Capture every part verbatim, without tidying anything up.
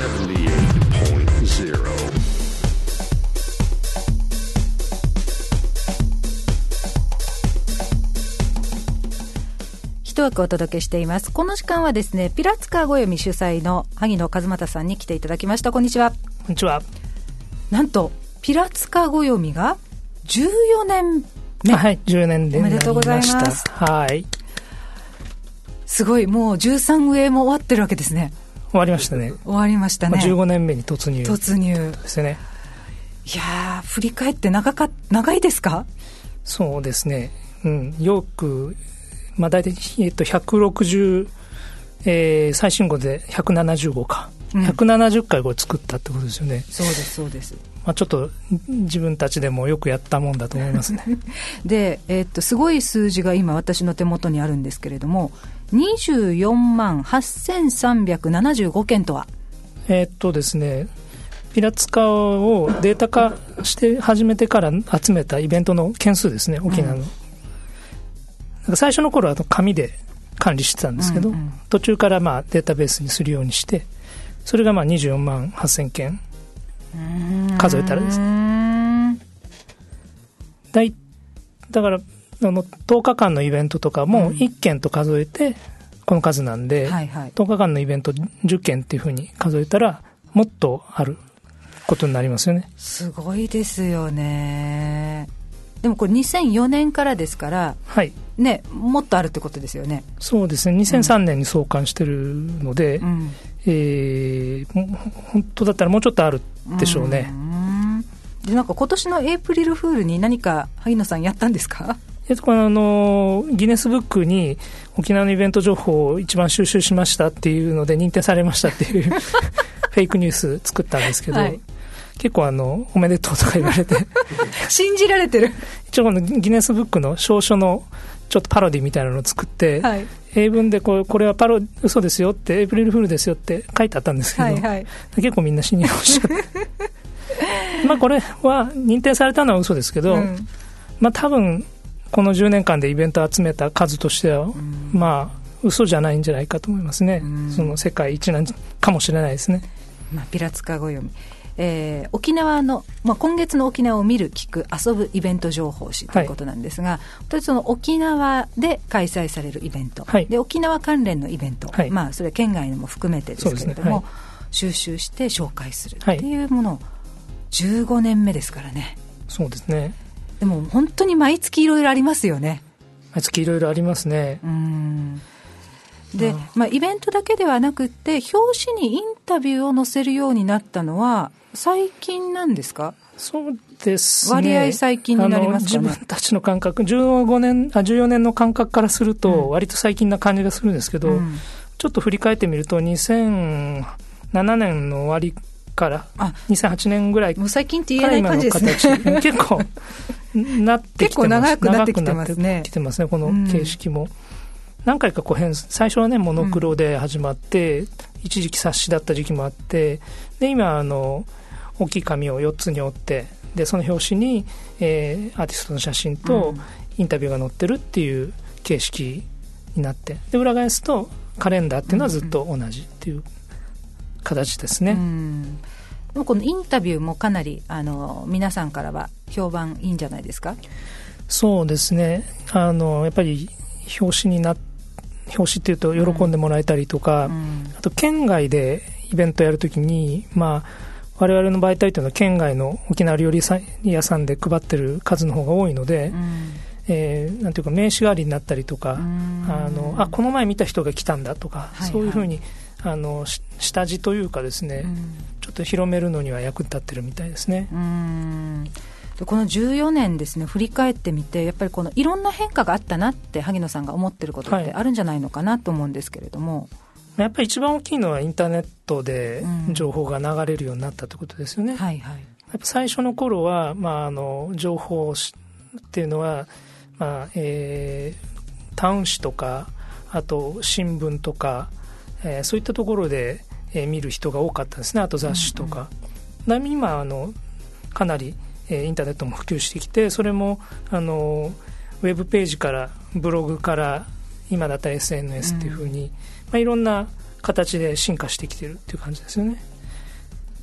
一枠お届けしています。この時間はですね、ピラツカーご読み主催の萩野和正さんに来ていただきました。こんにちは。こんにちは。 なんとピラツカーご読みがじゅうよねんめ。 はい、じゅうよねんでになりました。 おめでとうございます。 はい。すごい、もうじゅうさん上も終わってるわけですね。 終わりましたね。 終わりましたね。 まあ、じゅうごねんめに突入。 突入ですね。 いやー、振り返って長か長いですか？ そうですね。うん、よく、まあ、大体、えっと、ひゃくろくじゅう、えー、最新号でひゃくななじゅうごか、うん、ひゃくななじゅっかいこれ作ったってことですよね。 そうですそうです。 まあ、ちょっと自分たちでもよくやったもんだと思いますね。 で、えー、っとすごい数字が今私の手元にあるんですけれども、にじゅうよんまんはっせんさんびゃくななじゅうごけんとは、えー、っとですねピラツカをデータ化して始めてから集めたイベントの件数ですね、沖縄の、うん、なんか最初の頃は紙で管理してたんですけど、うんうん、途中からまあデータベースにするようにして、それがまあにじゅうよんまんはっせんけん数えたらですね、だいだからあのとおかかんのイベントとかもいっけんと数えてこの数なんで、うんはいはい、とおかかんのイベントじゅっけんっていうふうに数えたらもっとあることになりますよね。 すごいですよね。でもこれにせんよねんからですから、はいね、もっとあるってことですよね。 そうですね、にせんさんねんに創刊してるので、うんえー、本当だったらもうちょっとあるでしょうね。 うんでなんか今年のエイプリルフールに何か萩野さんやったんですか？ えっと、あのギネスブックに沖縄のイベント情報を一番収集しましたっていうので認定されましたっていうフェイクニュース作ったんですけど、はい、結構あのおめでとうとか言われて信じられてる。 一応このギネスブックの証書のちょっとパロディみたいなのを作って、はい、英文でこうこれはパロ嘘ですよってエイプリルフールですよって書いてあったんですけど、はいはい、結構みんな信じましたまあこれは認定されたのは嘘ですけど、うん、まあ多分このじゅうねんかんでイベントを集めた数としては、うん、まあ嘘じゃないんじゃないかと思いますね、うん、その世界一なんかもしれないですね。 まあ、ピラツカご読み、えー、沖縄の、まあ、今月の沖縄を見る聞く遊ぶイベント情報誌ということなんですが、はい、その沖縄で開催されるイベント、はい、で沖縄関連のイベント、はいまあ、それは県外のも含めてですけれども、ねはい、収集して紹介するっていうものをじゅうごねんめですからね。 そうですね。 でも本当に毎月いろいろありますよね。 毎月いろいろありますね。 うんで、まあ、イベントだけではなくって表紙にインタビューを載せるようになったのは最近なんですか？ そうですね、 割合最近になりますかね。 自分たちの感覚じゅうごねんあじゅうよねんの感覚からすると割と最近な感じがするんですけど、うん、ちょっと振り返ってみるとにせんななねんの終わりからにせんはちねんぐらいもう最近って言えない感じですね。 結構なってきてます。 結構長くなってきてますね。 来てますね、この形式も、うん、何回かこう変最初はねモノクロで始まって、うん、一時期冊子だった時期もあって、で今あの大きい紙をよっつに折ってでその表紙に、えー、アーティストの写真とインタビューが載ってるっていう形式になって、で裏返すとカレンダーっていうのはずっと同じっていう形ですね。 うんでもこのインタビューもかなりあの皆さんからは評判いいんじゃないですか？ そうですね、あのやっぱり表紙にな表紙っていうと喜んでもらえたりとか、うん、あと県外でイベントやるときに、まあ、我々の媒体というのは県外の沖縄料理屋さんで配ってる数の方が多いので、うんえー、なんていうか名刺代わりになったりとか、うん、あのあこの前見た人が来たんだとか、はいはい、そういうふうにあの下地というかですね、うん、ちょっと広めるのには役立ってるみたいですね。 うんこのじゅうよねんですね振り返ってみてやっぱりこのいろんな変化があったなって萩野さんが思ってることってあるんじゃないのかなと思うんですけれども、はい、 やっぱり一番大きいのはインターネットで情報が流れるようになったということですよね、うんはいはい、やっぱ最初の頃は、まあ、あの情報っていうのは、まあえー、タウン誌とかあと新聞とか、えー、そういったところで、えー、見る人が多かったですね。あと雑誌とか、うんうん、今あのかなりインターネットも普及してきて、それもあのウェブページからブログから今だったら エスエヌエス っていう風に、うんまあ、いろんな形で進化してきてるっていう感じですよね。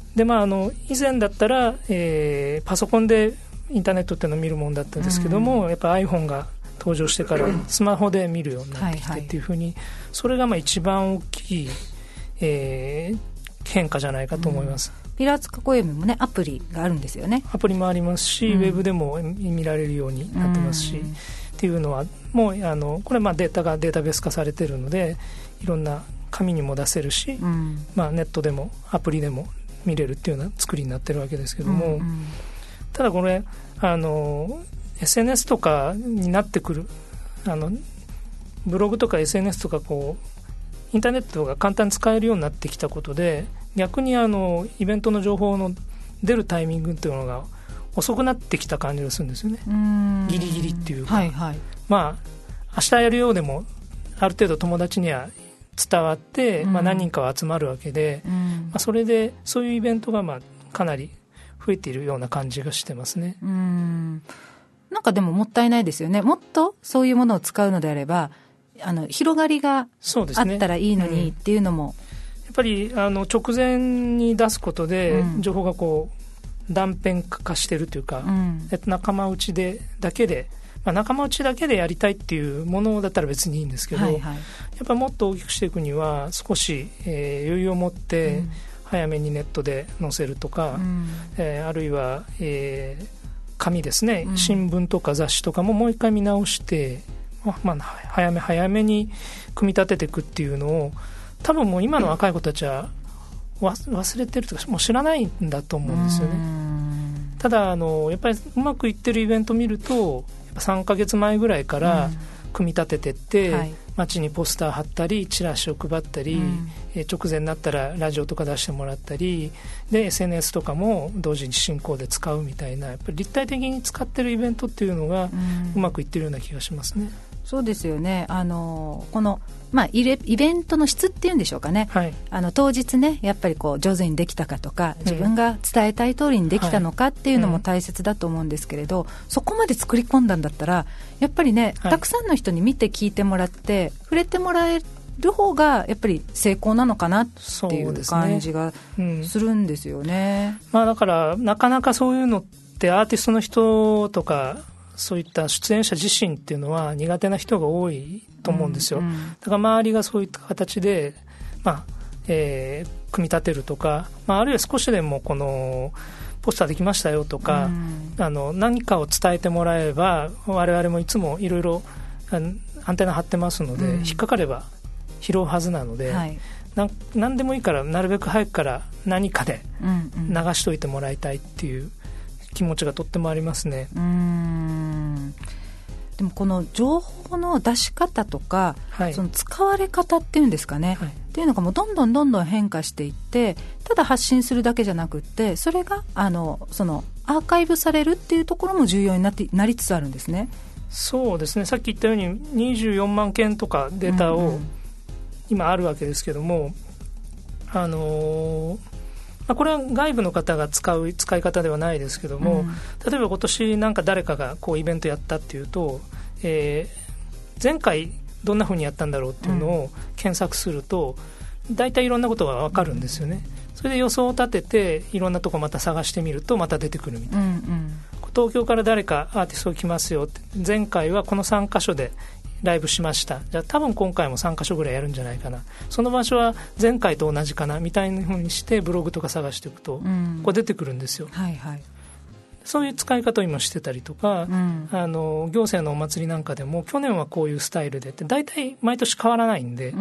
で、まあ、あの以前だったら、えー、パソコンでインターネットっていうのを見るもんだったんですけども、うん、やっぱ iPhone が登場してからスマホで見るようになってきてっていうふうに、はいはい、それがまあ一番大きい、えー、変化じゃないかと思います、 うん、ピラーツ過去読みもねアプリがあるんですよね。 アプリもありますし、うん、ウェブでも見られるようになってますし、うん、っていうのはもうあのこれはまあデータがデータベース化されているのでいろんな紙にも出せるし、うんまあ、ネットでもアプリでも見れるっていうような作りになってるわけですけども、うんうん、ただこれあの エスエヌエス とかになってくるあのブログとか エスエヌエス とかこうインターネットが簡単に使えるようになってきたことで逆にあのイベントの情報の出るタイミングっていうのが遅くなってきた感じがするんですよね。うーんギリギリっていうか、はいはい、まあ明日やるようでもある程度友達には伝わって、まあ、何人かは集まるわけで、うんまあ、それでそういうイベントがまあかなり増えているような感じがしてますね。 うーんなんかでももったいないですよね。もっとそういうものを使うのであればあの広がりがあったらいいのにっていうのも、 うん、やっぱりあの直前に出すことで情報がこう断片化してるというか、うん、仲間内でだけでまあ、仲間内だけでやりたいっていうものだったら別にいいんですけど、はいはい、やっぱりもっと大きくしていくには少し、えー、余裕を持って早めにネットで載せるとか、うんえー、あるいは、えー、紙ですね、うん、新聞とか雑誌とかももう一回見直して、まあ、早め早めに組み立てていくっていうのを多分もう今の若い子たちは忘れてるとかもう知らないんだと思うんですよね。うんただあのやっぱりうまくいってるイベントを見るとさんかげつまえぐらいから組み立ててって、うんはい、街にポスター貼ったりチラシを配ったり、うんえー、直前になったらラジオとか出してもらったりで エスエヌエス とかも同時に進行で使うみたいなやっぱり立体的に使ってるイベントっていうのがうまくいってるような気がしますね。うん、 そうですよね。あのこのまあ、イベントの質っていうんでしょうかね、はい、あの当日ねやっぱりこう上手にできたかとか自分が伝えたい通りにできたのかっていうのも大切だと思うんですけれど、はいうん、そこまで作り込んだんだったらやっぱりね、はい、たくさんの人に見て聞いてもらって触れてもらえる方がやっぱり成功なのかなっていう感じがするんですよね。 うんまあ、だからなかなかそういうのってアーティストの人とかそういった出演者自身っていうのは苦手な人が多いと思うんですよ、うんうん、だから周りがそういった形で、まあえー、組み立てるとか、まあ、あるいは少しでもこのポスターできましたよとか、うん、あの何かを伝えてもらえば我々もいつもいろいろアンテナ張ってますので、うん、引っかかれば拾うはずなので、はい、な何でもいいからなるべく早くから何かで流しといてもらいたいっていう気持ちがとってもありますね。 うーんでもこの情報の出し方とか、はい、その使われ方っていうんですかね、はい、っていうのがもうどんどんどんどん変化していってただ発信するだけじゃなくってそれがあのそのアーカイブされるっていうところも重要になってなりつつあるんですね。 そうですねさっき言ったようににじゅうよんまんけんとかデータを今あるわけですけども、うんうん、あのーこれは外部の方が使う使い方ではないですけども、うん、例えば今年なんか誰かがこうイベントやったっていうと、えー、前回どんな風にやったんだろうっていうのを検索すると大体いろんなことが分かるんですよね。それで予想を立てていろんなとこまた探してみるとまた出てくるみたいな、うんうん、東京から誰かアーティスト来ますよって前回はこのさんかしょでライブしましたじゃあ多分今回もさんかしょぐらいやるんじゃないかなその場所は前回と同じかなみたいな風にしてブログとか探していくと、うん、こう出てくるんですよ、はいはい、そういう使い方を今してたりとか、うん、あの行政のお祭りなんかでも去年はこういうスタイルでって大体毎年変わらないんで、うん、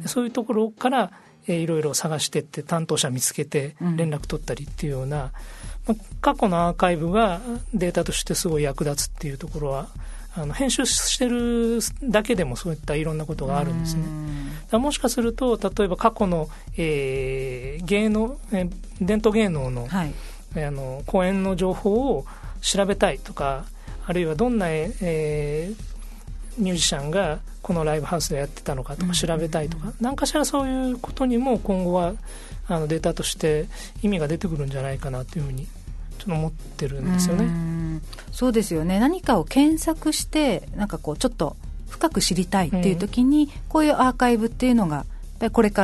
そういうところからえー、いろいろ探してって担当者見つけて連絡取ったりっていうような、うんまあ、過去のアーカイブがデータとしてすごい役立つっていうところはあの編集してるだけでもそういったいろんなことがあるんですね。だもしかすると例えば過去の、えー、芸能、えー、伝統芸能の、はい、あの公演の情報を調べたいとかあるいはどんな、えーミュージシャンがこのライブハウスでやってたのかとか調べたいとか、うんうんうん、何かしらそういうことにも今後はあのデータとして意味が出てくるんじゃないかなというふうにちょっと思ってるんですよね。 うんそうですよね。何かを検索してなんかこうちょっと深く知りたいっていう時に、うん、こういうアーカイブっていうのがこれから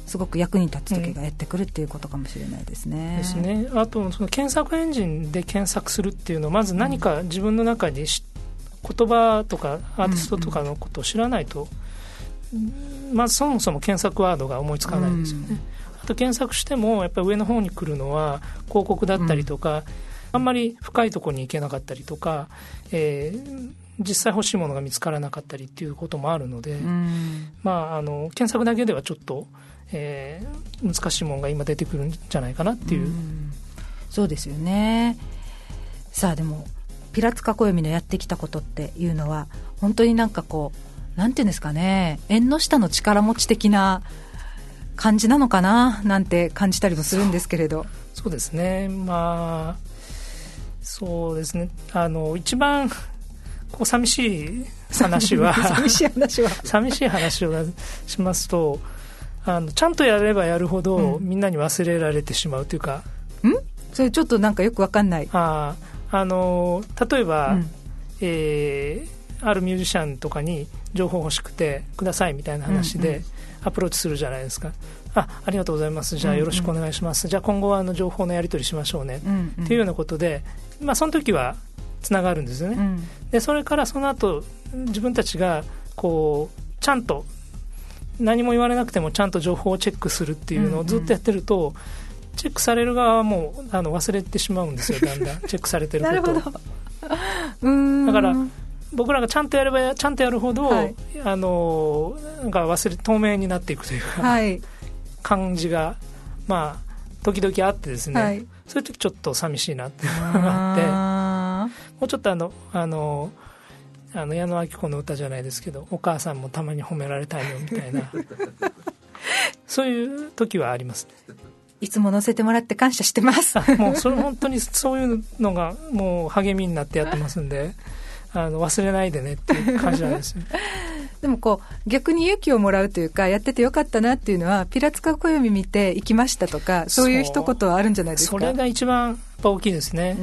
すごく役に立つ時がやってくるっていうことかもしれないですね。 うん、ですね。あとその検索エンジンで検索するっていうのはまず何か自分の中にし言葉とかアーティストとかのことを知らないと、うんうん、まずそもそも検索ワードが思いつかないですよね。うん、あと検索してもやっぱり上の方に来るのは広告だったりとか、うん、あんまり深いところに行けなかったりとか、えー、実際欲しいものが見つからなかったりっていうこともあるので、うん、まあ、あの検索だけではちょっと、えー、難しいものが今出てくるんじゃないかなっていう、うん、 そうですよね。さあでもピラツカ暦のやってきたことっていうのは本当になんかこうなんていうんですかね、縁の下の力持ち的な感じなのかななんて感じたりもするんですけれど。 そう、そうですね。まあそうですね、あの一番こう寂しい話は寂しい話は寂しい話をしますと、あのちゃんとやればやるほど、うん、みんなに忘れられてしまうというか、 んそれちょっとなんかよくわかんない。 ああの例えば、うん、えー、あるミュージシャンとかに情報欲しくてくださいみたいな話でアプローチするじゃないですか。うんうん、あ, ありがとうございます、じゃあよろしくお願いします、うんうん、じゃあ今後はあの情報のやり取りしましょうね、うんうん、っていうようなことで、まあ、その時はつながるんですよね。うん、でそれからその後自分たちがこうちゃんと何も言われなくてもちゃんと情報をチェックするっていうのをずっとやってると、うんうん、チェックされる側はもうあの忘れてしまうんですよ、だんだんチェックされてることを。なるほど。うーん、だから僕らがちゃんとやればちゃんとやるほど、はい、あのなんか忘れ透明になっていくというか、はい、感じがまあ時々あってですね、はい、そういう時ちょっと寂しいなっていうのがあって、もうちょっとあのあのあの矢野顕子の歌じゃないですけど、お母さんもたまに褒められたいよみたいなそういう時はありますね。 いつも乗せてもらって感謝してます。 もうそれ本当にそういうのがもう励みになってやってますんで、あの忘れないでねっていう感じなんですよ。 でもこう逆に勇気をもらうというか、やっててよかったなっていうのは、ピラツカ暦見て行きましたとか、そういう一言はあるんじゃないですか。 それが一番やっぱ大きいですね。うん、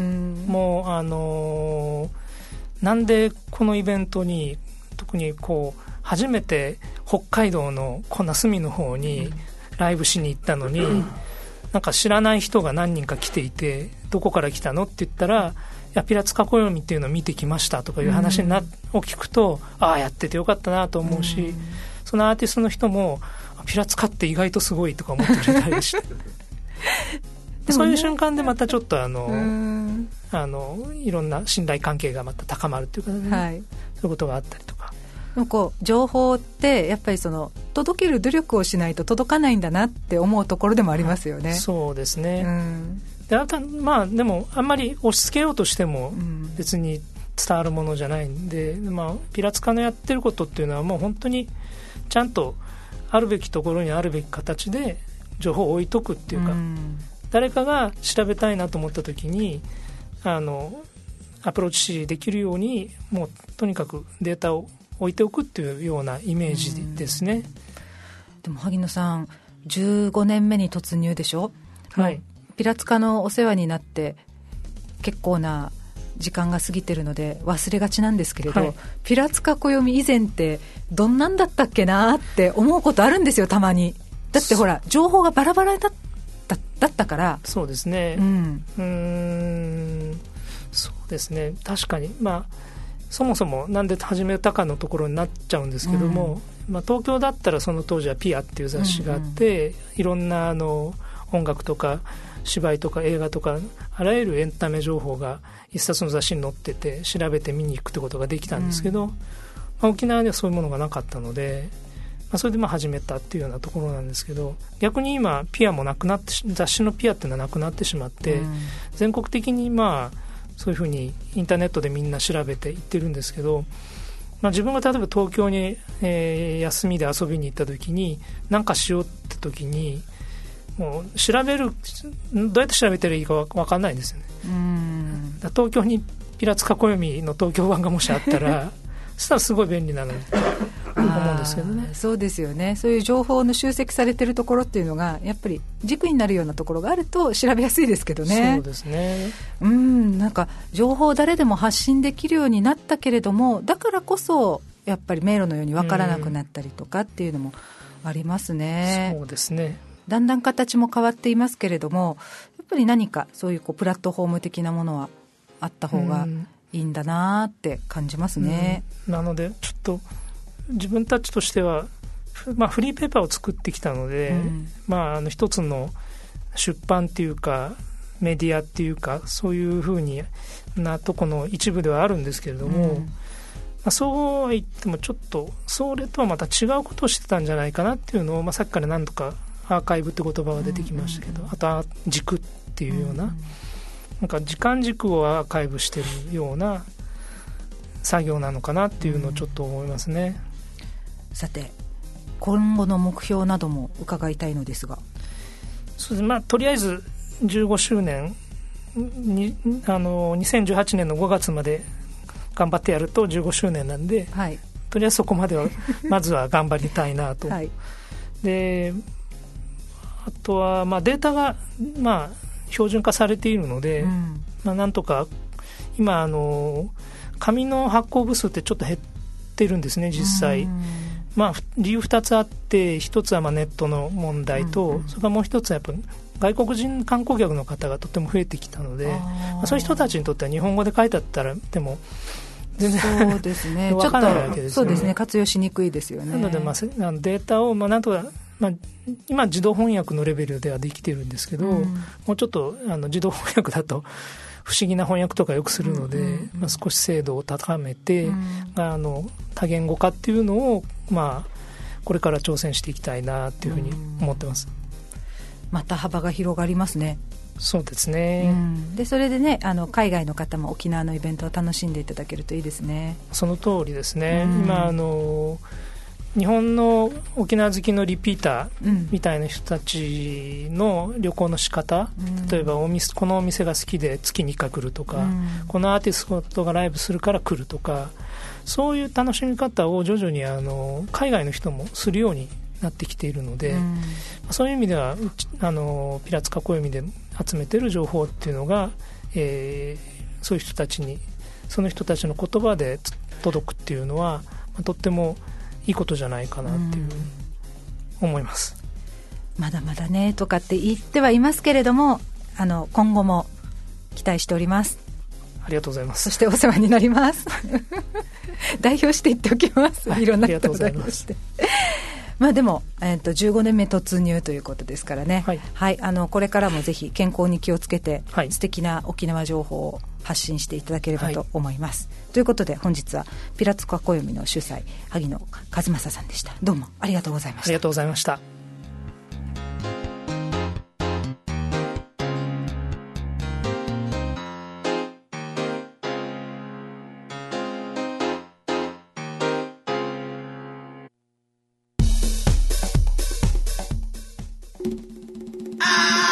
もうあのー、なんでこのイベントに特にこう初めて北海道のこんな隅の方にライブしに行ったのに、うん、なんか知らない人が何人か来ていて、どこから来たのって言ったら、いやピラツカ暦っていうのを見てきましたとかいう話にな、うん、を聞くと、ああやっててよかったなと思うし、うん、そのアーティストの人もピラツカって意外とすごいとか思ってくれたりしてね、そういう瞬間でまたちょっとあの、うん、あのいろんな信頼関係がまた高まるというか、ね、はい、そういうことがあったりとか。 こう情報ってやっぱりその届ける努力をしないと届かないんだなって思うところでもありますよね。 そうですね、うん、であとまあでもあんまり押し付けようとしても別に伝わるものじゃないんで、うん、まあ、ピラツカのやってることっていうのはもう本当にちゃんとあるべきところにあるべき形で情報を置いとくっていうか、うん、誰かが調べたいなと思った時にあのアプローチできるように、もうとにかくデータを置いておくっていうようなイメージですね。 でも萩野さんじゅうごねんめに突入でしょ。 はい、 ピラツカのお世話になって結構な時間が過ぎてるので忘れがちなんですけれど、はい、ピラツカ暦以前ってどんなんだったっけなって思うことあるんですよ、たまに。だってほら情報がバラバラだった、だったから。 そうですね、うん、うーんそうですね、確かにまあそもそもなんで始めたかのところになっちゃうんですけども、うん、まあ、東京だったらその当時はピアっていう雑誌があって、うんうん、いろんなあの音楽とか芝居とか映画とかあらゆるエンタメ情報が一冊の雑誌に載ってて調べて見に行くってことができたんですけど、うん、まあ、沖縄ではそういうものがなかったので、まあ、それでまあ始めたっていうようなところなんですけど、逆に今ピアもなくなって雑誌のピアっていうのはなくなってしまって、うん、全国的にまあそういうふうにインターネットでみんな調べていってるんですけど、まあ、自分が例えば東京に、えー、休みで遊びに行った時に何かしようって時にもう調べるどうやって調べたらいいか分かんないんですよね。うん、だ東京にピラツカ暦の東京版がもしあったらそしたらすごい便利なのに思うんですけどね。 そうですよね。そういう情報の集積されているところっていうのがやっぱり軸になるようなところがあると調べやすいですけどね。 そうですね。 うん、なんか情報を誰でも発信できるようになったけれども、だからこそやっぱり迷路のように分からなくなったりとかっていうのもありますね。 そうですね。 だんだん形も変わっていますけれども、やっぱり何かそういうこうプラットフォーム的なものはあった方がいいんだなって感じますね、 うん、なのでちょっと自分たちとしては、まあ、フリーペーパーを作ってきたので、うんまあ、あの一つの出版っていうかメディアっていうかそういうふうになとこの一部ではあるんですけれども、うんまあ、そうは言ってもちょっとそれとはまた違うことをしてたんじゃないかなっていうのを、まあ、さっきから何度かアーカイブって言葉が出てきましたけど、うんうん、あとは軸っていうような、うんうん、なんか時間軸をアーカイブしてるような作業なのかなっていうのをちょっと思いますね、 うん、さて今後の目標なども伺いたいのですが。 そうです、まあ、とりあえずじゅうごしゅうねんにあのにせんじゅうはちねんのごがつまで頑張ってやるとじゅうごしゅうねんなんで、はい、とりあえずそこまではまずは頑張りたいなと、はい、であとはまあデータがまあ標準化されているので、うんまあ、なんとか今あの紙の発行部数ってちょっと減ってるんですね実際、うんまあ、理由ふたつあって一つはまあネットの問題と、うんうん、それからもう一つはやっぱ外国人観光客の方がとても増えてきたのでまあ、そういう人たちにとっては日本語で書いてあったらでも全然そうですね分からないわけですよね。そうですね、活用しにくいですよね。 なので、まあ、データをまあなんとかまあ、今自動翻訳のレベルではできてるんですけど、うん、もうちょっとあの自動翻訳だと不思議な翻訳とかよくするので、うんうんうんまあ、少し精度を高めて、うん、あの多言語化っていうのを、まあ、これから挑戦していきたいなっていうふうに思ってます、うん、 また幅が広がりますね。 そうですね、 うん、でそれでねあの海外の方も沖縄のイベントを楽しんでいただけるといいですね。 その通りですね、うん、今あの日本の沖縄好きのリピーターみたいな人たちの旅行の仕方、うん、例えばお店このお店が好きで月にいっかい来るとか、うん、このアーティストがライブするから来るとかそういう楽しみ方を徐々にあの海外の人もするようになってきているので、うん、そういう意味ではあのピラツカ暦で集めている情報っていうのが、えー、そういう人たちにその人たちの言葉で届くっていうのは、まあ、とってもいいことじゃないかなっていう思います。 まだまだねとかって言ってはいますけれどもあの今後も期待しております。 ありがとうございます。 そしてお世話になります代表して言っておきます、はい、いろんな人を代表してまあでも、えー、とじゅうごねんめ突入ということですからね、はいはい、あのこれからもぜひ健康に気をつけて、はい、素敵な沖縄情報を発信していただければと思います、はい、ということで本日はピラツカ暦の主催萩野和正さんでした。どうもありがとうございました。 ありがとうございました。 あ